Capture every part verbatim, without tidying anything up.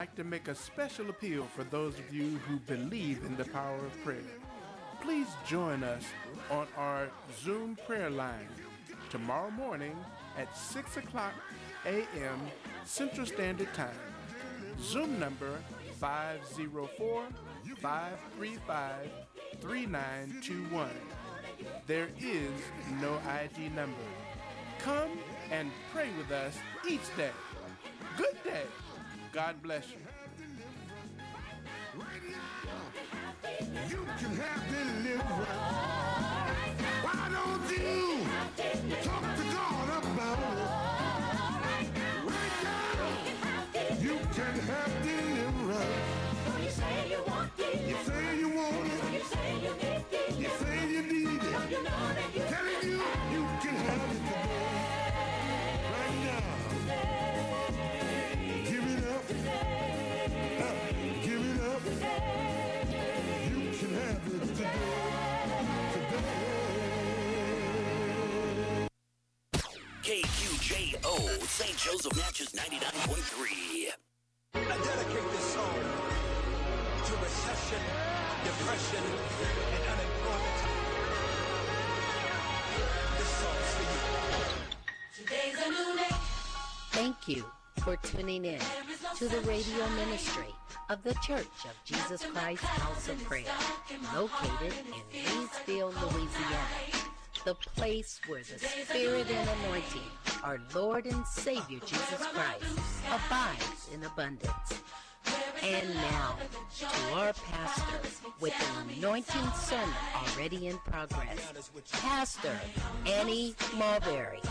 I'd like to make a special appeal for those of you who believe in the power of prayer. Please join us on our Zoom prayer line tomorrow morning at six o'clock a m Central Standard Time. Zoom number five zero four, five three five, three nine two one. There is no I D number. Come and pray with us each day. Good day. God bless you. You can have deliverance. Why don't you talk to God about it? Right now, you can have deliverance. You say you want it. You say you want it. You say you need it. You say you need it. You know that you telling you you can have it today. Right now. Give it up. Uh, give it up. You can have it today. K Q J O, Saint Joseph Natchez ninety-nine point three. I dedicate this song to recession, depression, and unemployment. This song's for you. Today's a new day. Thank you for tuning in to the radio ministry of the Church of Jesus Christ House of Prayer, located in Leesville, Louisiana, the place where the Spirit and anointing, our Lord and Savior Jesus Christ, abides in abundance. And now, to our pastor with an anointing sermon already in progress, Pastor Annie Mulberry.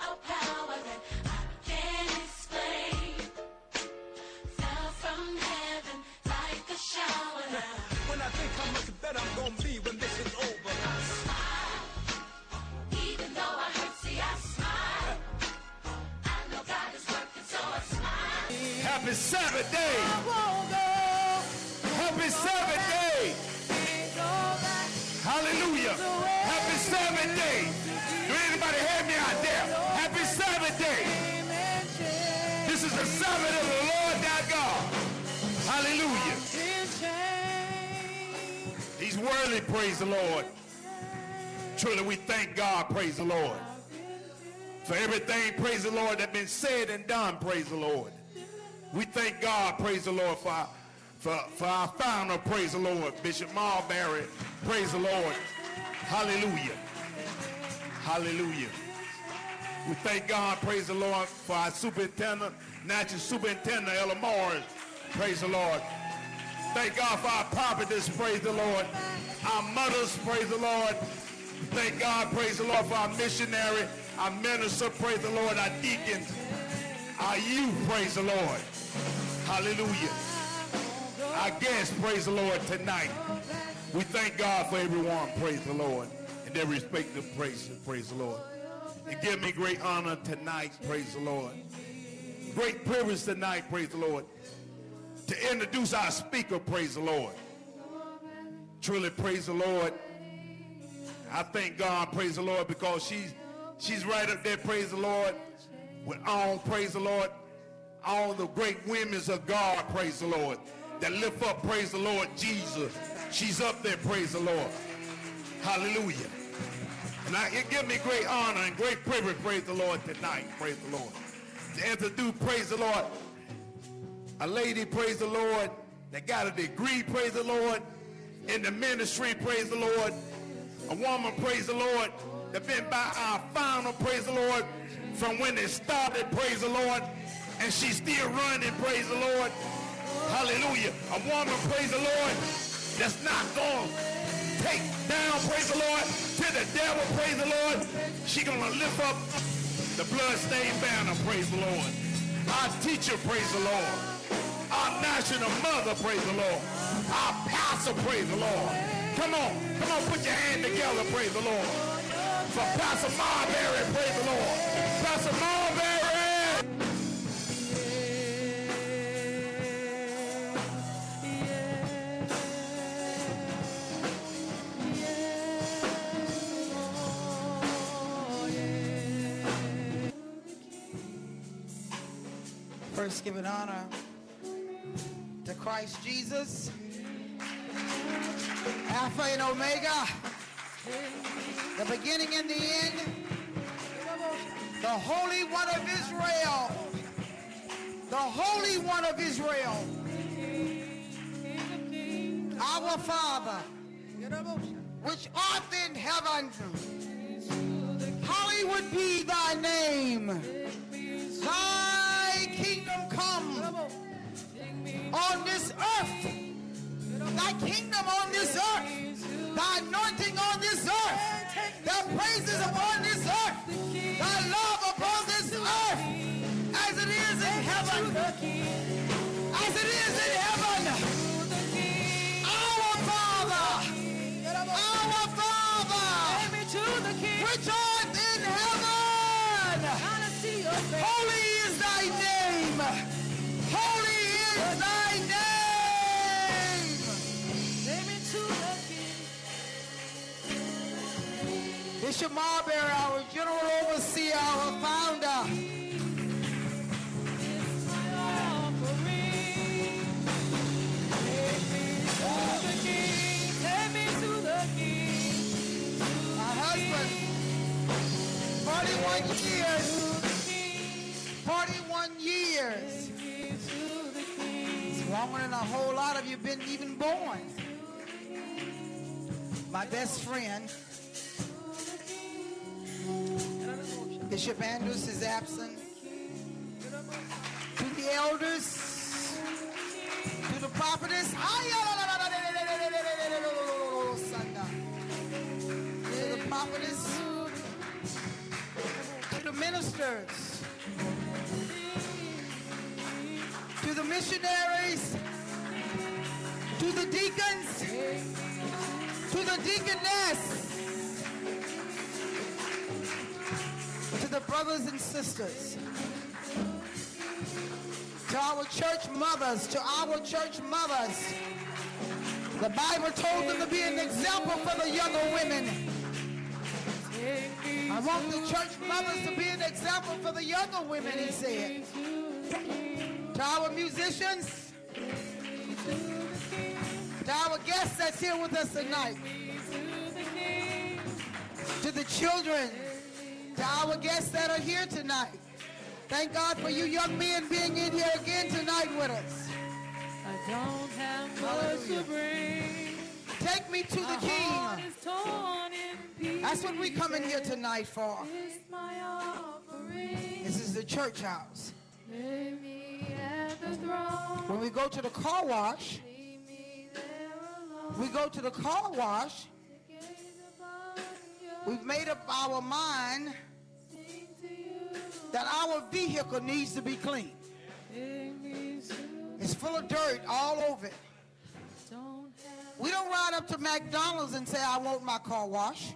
When I think how much better I'm gonna be when this is over, I smile. Even though I hurt, see, I smile. I know God is working, so I smile. Happy Sabbath day. Happy Sabbath day. Hallelujah. Happy Sabbath day. Do anybody hear me out there? Happy Sabbath day. This is the Sabbath of the Lord thy God. Hallelujah. He's worthy, praise the Lord. Truly we thank God, praise the Lord. For everything, praise the Lord, that's been said and done, praise the Lord. We thank God, praise the Lord, for our, for, for our founder, praise the Lord, Bishop Mulberry, praise the Lord. Hallelujah. Hallelujah. We thank God, praise the Lord, for our superintendent, Natchez Superintendent Ella Morris, praise the Lord. Thank God for our prophets, praise the Lord. Our mothers, praise the Lord. Thank God, praise the Lord, for our missionary, our minister, praise the Lord, our deacons, our youth, praise the Lord. Hallelujah. Our guests, praise the Lord, tonight. We thank God for everyone, praise the Lord, and their respective praises, praise the Lord. It gives me great honor tonight, praise the Lord. Great privilege tonight, praise the Lord, to introduce our speaker, praise the Lord. Truly, praise the Lord. I thank God, praise the Lord, because she's she's right up there, praise the Lord, with all, praise the Lord, all the great women of God, praise the Lord, that lift up, praise the Lord, Jesus. She's up there, praise the Lord. Hallelujah. And I, it gives me great honor and great privilege, praise the Lord, tonight, praise the Lord, to introduce, praise the Lord, a lady, praise the Lord, that got a degree, praise the Lord, in the ministry, praise the Lord. A woman, praise the Lord, that been by our founder, praise the Lord, from when it started, praise the Lord, and she's still running, praise the Lord. Hallelujah. A woman, praise the Lord, that's not going to take down, praise the Lord, to the devil, praise the Lord. She's going to lift up the bloodstained banner, praise the Lord. Our teacher, praise the Lord. Our national mother, praise the Lord. Our pastor, praise the Lord. Come on, come on, put your hand together, praise the Lord. For Pastor Mulberry, praise the Lord. Pastor Mulberry. First, give it honor Christ Jesus, Alpha and Omega, the beginning and the end, the Holy One of Israel, the Holy One of Israel, our Father, which art in heaven, hallowed be thy name. Thy kingdom come on this earth. Thy kingdom on this earth. Thy anointing on this earth. Thy praises upon this earth. Thy love upon this earth. As it is in heaven. As it is in heaven. Our Father. Our Father. Which art in heaven. Holy is thy name. Holy is thy name. Bishop Marbury, our general overseer, our founder. My husband, forty-one years. forty-one years. It's longer than a whole lot of you been even born. My best friend, Bishop Andrews, is absent. To the elders, to the prophetess, to the prophetess, to the ministers, to the missionaries, to the deacons, to the deaconess, to the brothers and sisters, to our church mothers, to our church mothers. The Bible told them to be an example for the younger women. I want the church mothers to be an example for the younger women, he said. To our musicians, to our guests that's here with us tonight, to the children, to our guests that are here tonight. Thank God for you young men being in here again tonight with us. I don't have much to bring. Take me to the King. That's what we come in here tonight for. This is the church house. When we go to the car wash, we go to the car wash, we've made up our mind that our vehicle needs to be clean. It's full of dirt all over it. We don't ride up to McDonald's and say, I want my car washed.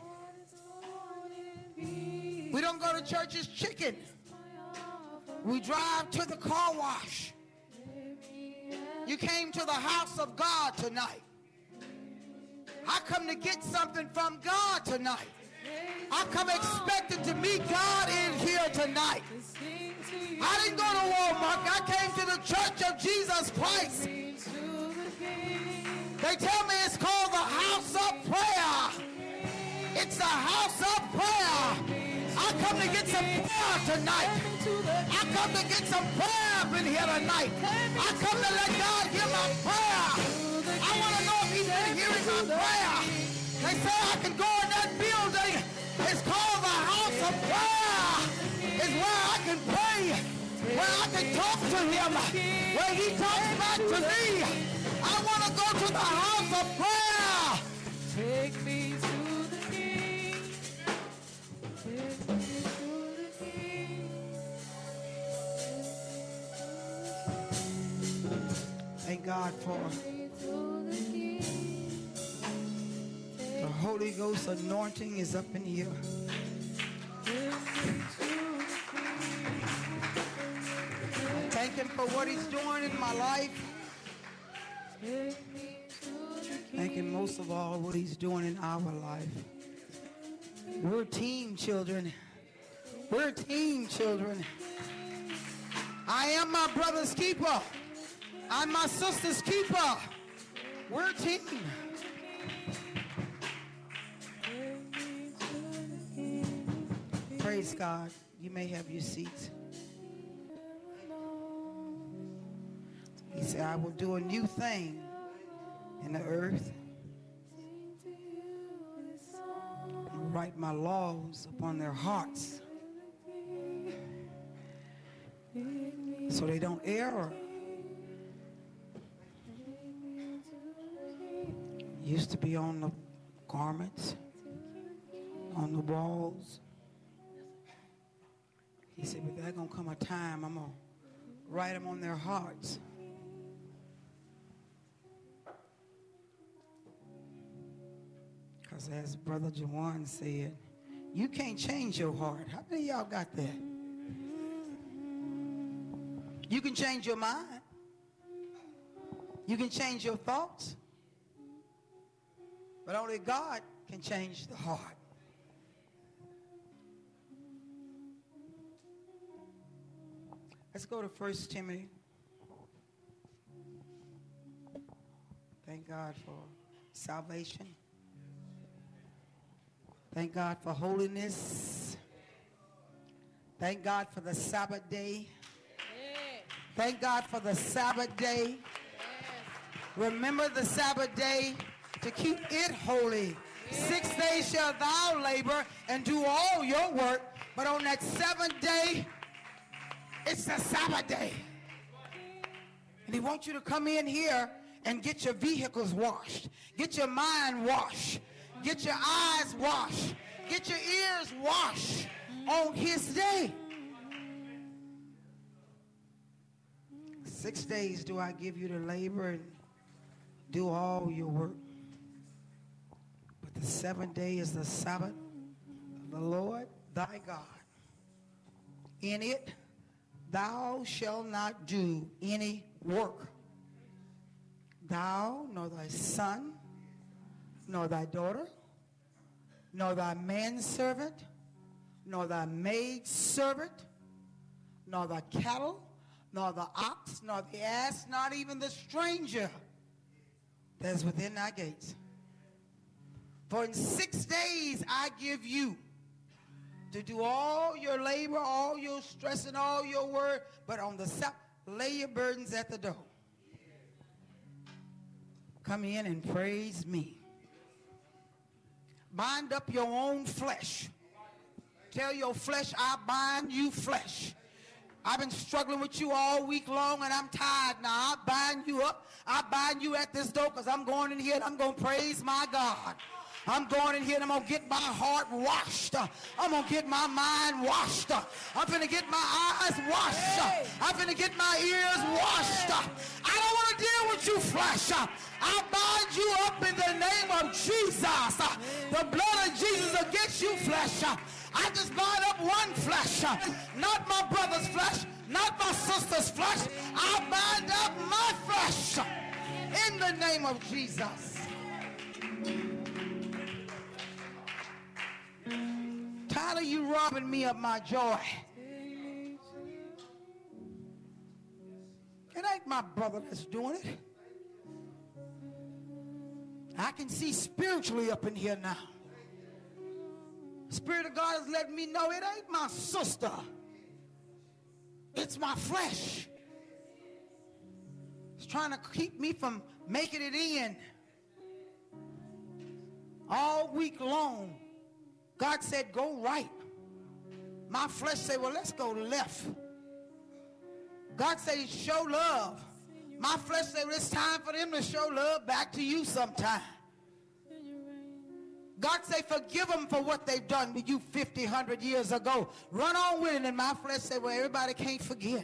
We don't go to Church's Chicken. We drive to the car wash. You came to the house of God tonight. I come to get something from God tonight. I come expecting to meet God in here tonight. I didn't go to Walmart. I came to the Church of Jesus Christ. They tell me it's called the house of prayer. It's the house of prayer. I come to get some prayer tonight. I come to get some prayer up in here tonight. I come to let God hear my prayer. I want to know if he's been hearing my prayer. They say I can go in that building. It's called the house of prayer. It's where I can pray, where I can talk to him, where he talks back to me. I want to go to the house of prayer. Take me to the King. Take me to the King. Thank God for the Holy Ghost anointing is up in here. Thank him for what he's doing in my life. Thank him most of all what he's doing in our life. We're team children. We're team children. I am my brother's keeper. I'm my sister's keeper. We're a team. Praise God. You may have your seats. He said, I will do a new thing in the earth. And write my laws upon their hearts so they don't err. Used to be on the garments, on the walls. He said, but there's going to come a time I'm going to write them on their hearts. Because as Brother Jawan said, you can't change your heart. How many of y'all got that? You can change your mind. You can change your thoughts. But only God can change the heart. Let's go to First Timothy. Thank God for salvation. Thank God for holiness. Thank God for the Sabbath day. Thank God for the Sabbath day. Remember the Sabbath day to keep it holy. Six days shall thou labor and do all your work, but on that seventh day, it's the Sabbath day. And he wants you to come in here and get your vehicles washed. Get your mind washed. Get your eyes washed. Get your ears washed on his day. Six days do I give you to labor and do all your work. But the seventh day is the Sabbath of the Lord thy God. In it thou shalt not do any work. Thou, nor thy son, nor thy daughter, nor thy manservant, nor thy maidservant, nor thy cattle, nor the ox, nor the ass, not even the stranger that is within thy gates. For in six days I give you to do all your labor, all your stress, and all your work, but on the Sabbath, lay your burdens at the door. Come in and praise me. Bind up your own flesh. Tell your flesh, I bind you flesh. I've been struggling with you all week long and I'm tired now. I bind you up. I bind you at this door because I'm going in here and I'm going to praise my God. I'm going in here and I'm going to get my heart washed. I'm going to get my mind washed. I'm going to get my eyes washed. I'm going to get my ears washed. I don't want to deal with you flesh. I bind you up in the name of Jesus. The blood of Jesus against you flesh. I just bind up one flesh, not my brother's flesh, not my sister's flesh. I bind up my flesh in the name of Jesus. Tired of you robbing me of my joy. It ain't my brother that's doing it. I can see spiritually up in here now. Spirit of God has let me know it ain't my sister. It's my flesh. It's trying to keep me from making it in. All week long, God said, go right. My flesh said, well, let's go left. God said, show love. My flesh said, well, it's time for them to show love back to you sometime. God say, forgive them for what they've done to you fifty, one hundred years ago. Run on with it. And my flesh say, well, everybody can't forget.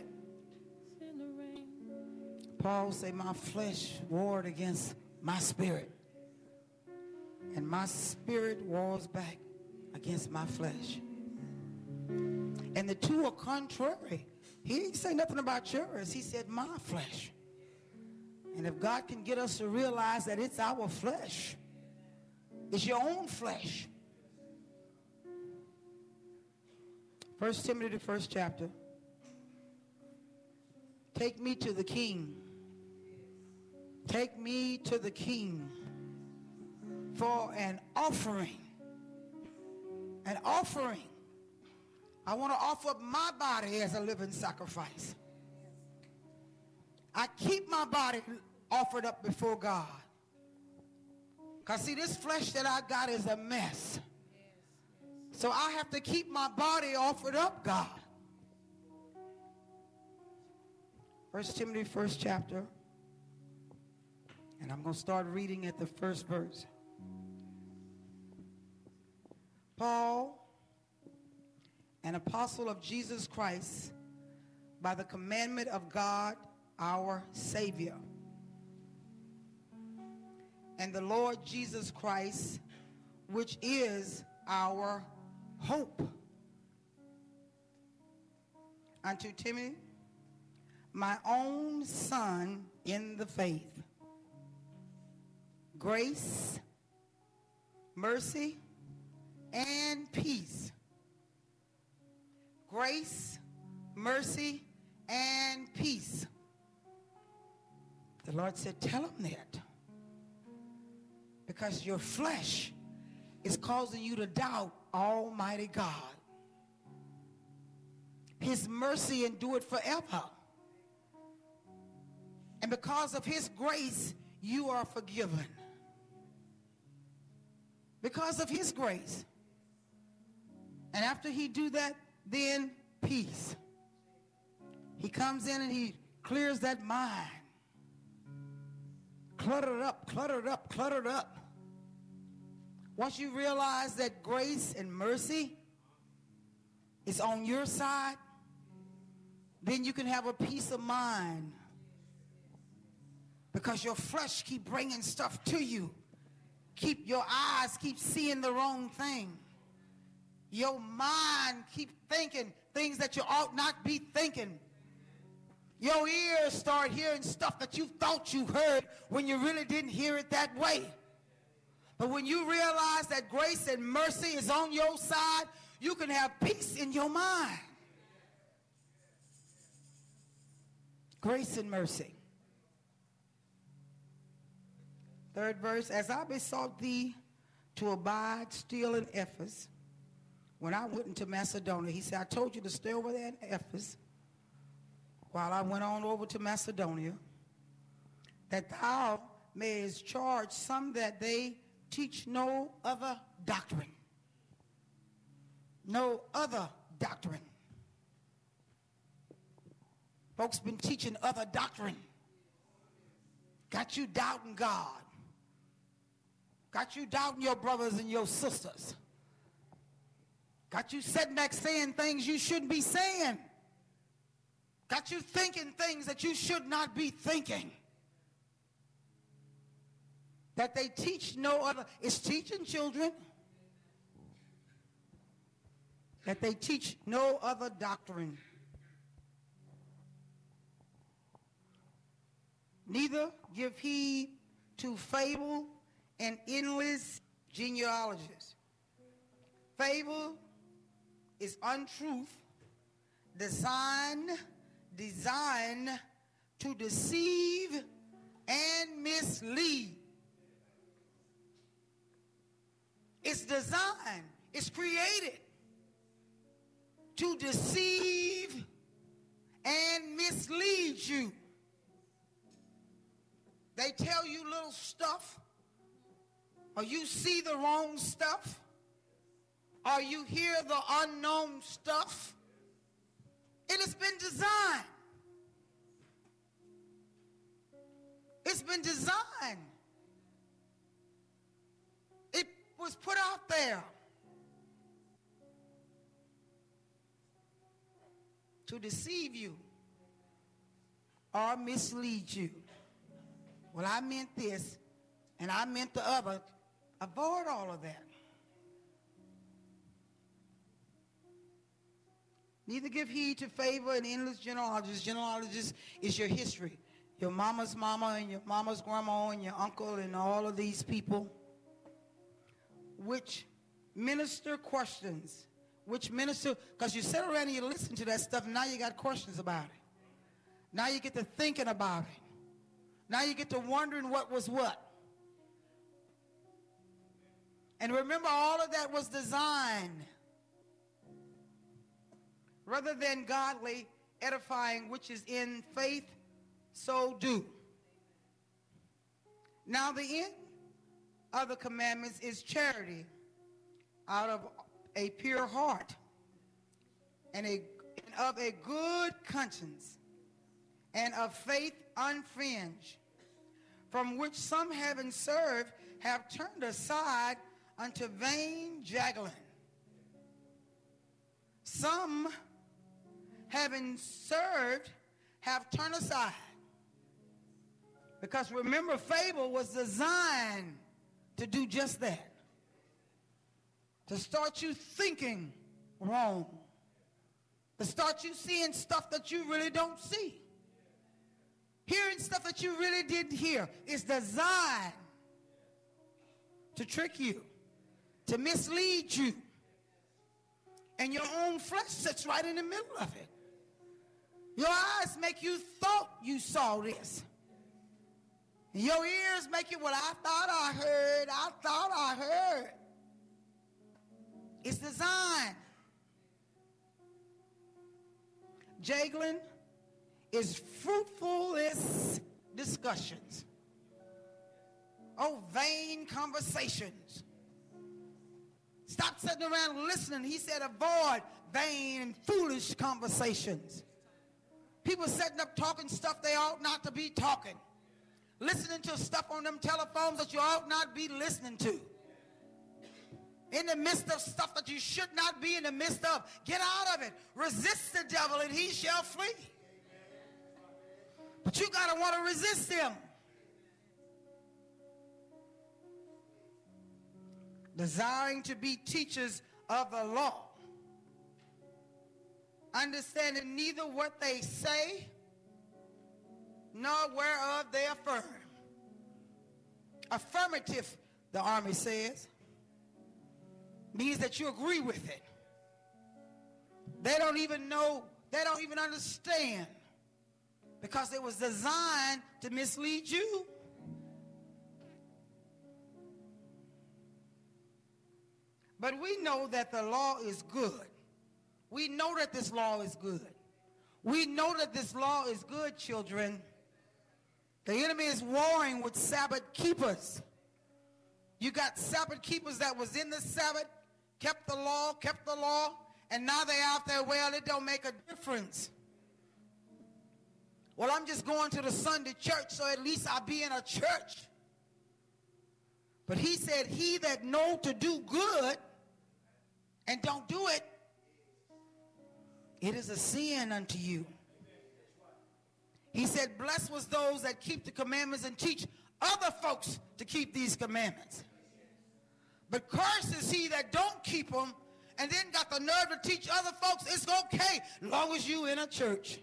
Paul say, my flesh warred against my spirit. And my spirit wars back against my flesh. And the two are contrary. He didn't say nothing about yours. He said, my flesh. And if God can get us to realize that it's our flesh, it's your own flesh. First Timothy, the first chapter. Take me to the King. Take me to the King for an offering. An offering. I want to offer up my body as a living sacrifice. I keep my body offered up before God. Because see, this flesh that I got is a mess. So I have to keep my body offered up, God. First Timothy, first chapter. And I'm going to start reading at the first verse. Paul, an apostle of Jesus Christ, by the commandment of God, our Savior, and the Lord Jesus Christ, which is our hope. Unto Timothy, my own son in the faith, grace, mercy, and peace. Grace, mercy, and peace. The Lord said, tell them that. Because your flesh is causing you to doubt Almighty God. His mercy endureth forever. And because of his grace, you are forgiven. Because of his grace. And after he do that, then peace. He comes in and he clears that mind. Cluttered up, cluttered up, cluttered up. Once you realize that grace and mercy is on your side, then you can have a peace of mind. Because your flesh keep bringing stuff to you. Keep your eyes keep seeing the wrong thing. Your mind keep thinking things that you ought not be thinking. Your ears start hearing stuff that you thought you heard when you really didn't hear it that way. But when you realize that grace and mercy is on your side, you can have peace in your mind. Grace and mercy. Third verse, as I besought thee to abide still in Ephesus, when I went into Macedonia, he said, I told you to stay over there in Ephesus while I went on over to Macedonia, that thou mayest charge some that they teach no other doctrine. No other doctrine. Folks been teaching other doctrine. Got you doubting God. Got you doubting your brothers and your sisters. Got you sitting back saying things you shouldn't be saying. Got you thinking things that you should not be thinking. That they teach no other. It's teaching children. That they teach no other doctrine. Neither give heed to fable and endless genealogies. Fable is untruth, designed, designed to deceive and mislead. It's designed, it's created to deceive and mislead you. They tell you little stuff, or you see the wrong stuff, or you hear the unknown stuff. It has been designed. It's been designed. It was put out there to deceive you or mislead you. Well, I meant this, and I meant the other. Avoid all of that. Neither give heed to favor and endless genealogies. Genealogies is your history. Your mama's mama and your mama's grandma and your uncle and all of these people. Which minister questions. Which minister, because you sit around and you listen to that stuff and now you got questions about it. Now you get to thinking about it. Now you get to wondering what was what. And remember, all of that was designed rather than godly edifying, which is in faith, so do. Now the end of the commandments is charity out of a pure heart and, a, and of a good conscience and of faith unfringed, from which some having served have turned aside unto vain juggling. Some having served have turned aside. Because remember, fable was designed to do just that. To start you thinking wrong. To start you seeing stuff that you really don't see. Hearing stuff that you really didn't hear. It's designed to trick you, to mislead you. And your own flesh sits right in the middle of it. Your eyes make you thought you saw this. And your ears make you, well, I thought I heard, I thought I heard. It's designed. Juggling is fruitless discussions. Oh, vain conversations. Stop sitting around listening. He said avoid vain and foolish conversations. People sitting up talking stuff they ought not to be talking. Listening to stuff on them telephones that you ought not be listening to. In the midst of stuff that you should not be in the midst of. Get out of it. Resist the devil and he shall flee. But you got to want to resist him. Desiring to be teachers of the law. Understanding neither what they say nor whereof they affirm. Affirmative, the army says, means that you agree with it. They don't even know, they don't even understand, because it was designed to mislead you. But we know that the law is good. We know that this law is good. We know that this law is good, children. The enemy is warring with Sabbath keepers. You got Sabbath keepers that was in the Sabbath, kept the law, kept the law, and now they're out there, well, it don't make a difference. Well, I'm just going to the Sunday church, so at least I'll be in a church. But he said, he that know to do good and don't do it, it is a sin unto you. He said, blessed was those that keep the commandments and teach other folks to keep these commandments. But cursed is he that don't keep them and then got the nerve to teach other folks it's okay as long as you in a church.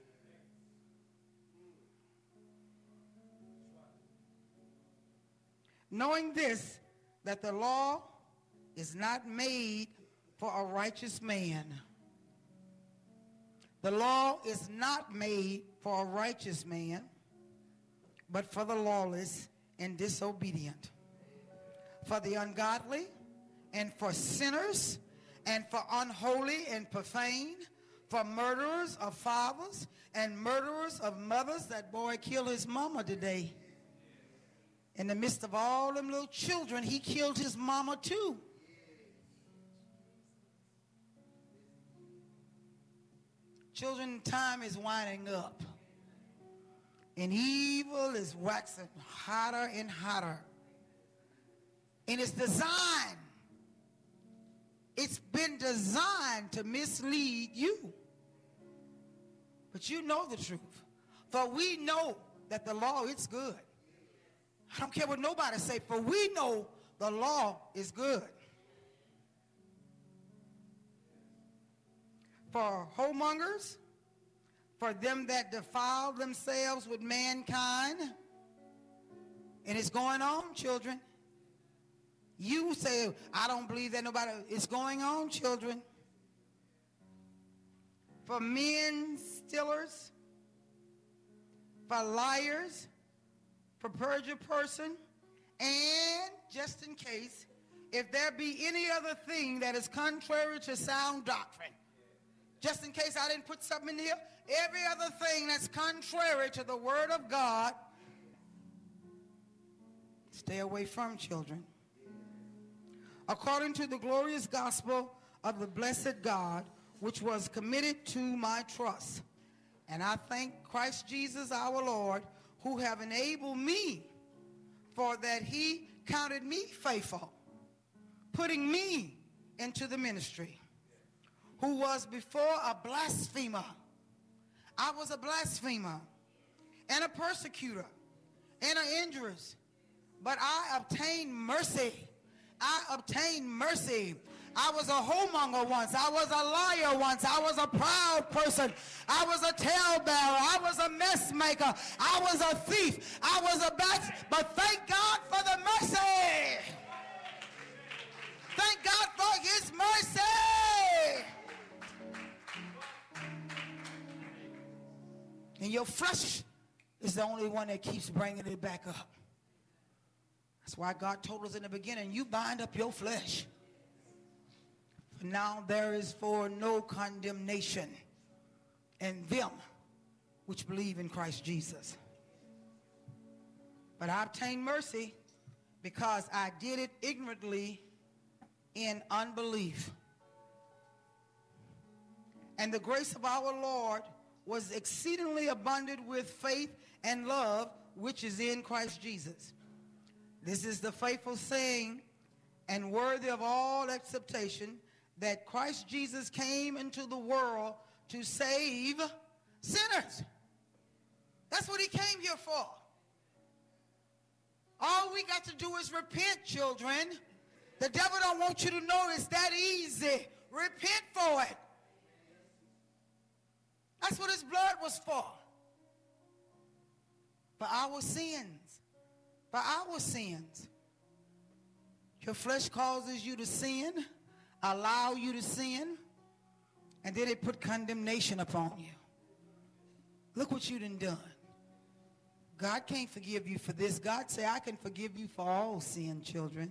Knowing this, that the law is not made for a righteous man. The law is not made for a righteous man, but for the lawless and disobedient, for the ungodly and for sinners and for unholy and profane, for murderers of fathers and murderers of mothers. That boy killed his mama today. In the midst of all them little children, he killed his mama too. Children, time is winding up. And evil is waxing hotter and hotter. And it's designed. It's been designed to mislead you. But you know the truth. For we know that the law is good. I don't care what nobody say, for we know the law is good. For whoremongers, for them that defile themselves with mankind. And it's going on, children. You say, I don't believe that nobody, it's going on, children. For men stealers, for liars, Prepare your person, and just in case, if there be any other thing that is contrary to sound doctrine, just in case I didn't put something in here, every other thing that's contrary to the word of God, stay away from, children. According to the glorious gospel of the blessed God, which was committed to my trust. And I thank Christ Jesus our Lord, who have enabled me, for that he counted me faithful, putting me into the ministry, who was before a blasphemer. I was a blasphemer and a persecutor and an injurious, but I obtained mercy. I obtained mercy. I was a whoremonger once. I was a liar once. I was a proud person. I was a talebearer. I was a mess maker. I was a thief. I was a bat. But thank God for the mercy. Thank God for his mercy. And your flesh is the only one that keeps bringing it back up. That's why God told us in the beginning, you bind up your flesh. For now there is for no condemnation in them which believe in Christ Jesus. But I obtained mercy because I did it ignorantly in unbelief. And the grace of our Lord was exceedingly abundant with faith and love, which is in Christ Jesus. This is the faithful saying and worthy of all acceptation, that Christ Jesus came into the world to save sinners. That's what he came here for. All we got to do is repent, children. The devil don't want you to know it's that easy. Repent for it. That's what his blood was for. For our sins. For our sins. Your flesh causes you to sin, allow you to sin, and then it put condemnation upon you. Look what you done done. God can't forgive you for this. God say, I can forgive you for all sin, children.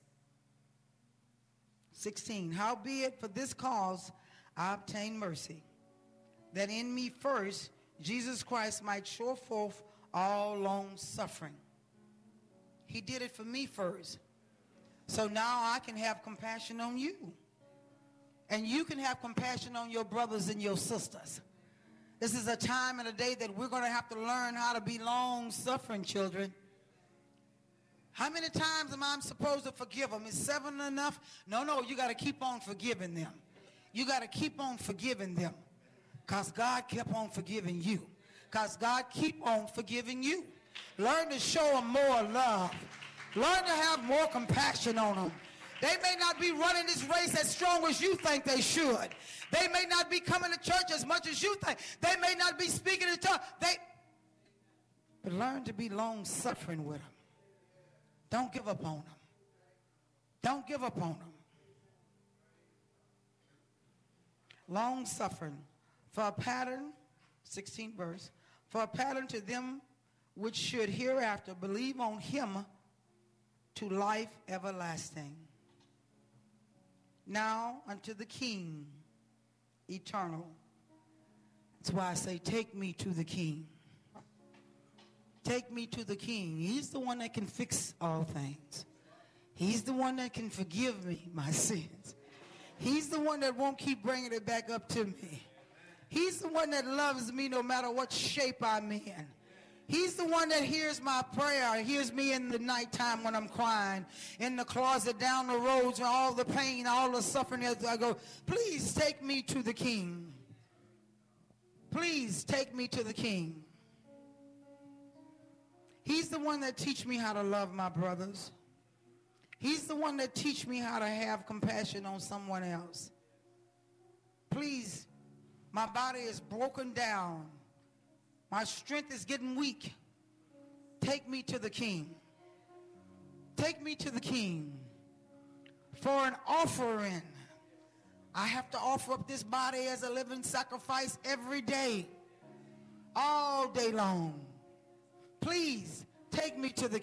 sixteen, howbeit for this cause I obtain mercy, that in me first Jesus Christ might show forth all long suffering. He did it for me first. So now I can have compassion on you. And you can have compassion on your brothers and your sisters. This is a time and a day that we're going to have to learn how to be long-suffering, children. How many times am I supposed to forgive them? Is seven enough? No, no, you got to keep on forgiving them. You got to keep on forgiving them. Because God kept on forgiving you. Because God keep on forgiving you. Learn to show them more love. Learn to have more compassion on them. They may not be running this race as strong as you think they should. They may not be coming to church as much as you think. They may not be speaking in tongues. They, but learn to be long-suffering with them. Don't give up on them. Don't give up on them. Long-suffering. For a pattern, sixteenth verse, for a pattern to them which should hereafter believe on him to life everlasting. Now unto the King eternal. That's why I say, take me to the King. Take me to the King. He's the one that can fix all things. He's the one that can forgive me my sins. He's the one that won't keep bringing it back up to me. He's the one that loves me no matter what shape I'm in. He's the one that hears my prayer, hears me in the nighttime when I'm crying, in the closet, down the roads, and all the pain, all the suffering. As I go, please take me to the King. Please take me to the King. He's the one that teach me how to love my brothers. He's the one that teach me how to have compassion on someone else. Please, my body is broken down. My strength is getting weak. Take me to the King. Take me to the King. For an offering, I have to offer up this body as a living sacrifice every day, all day long. Please Take me to the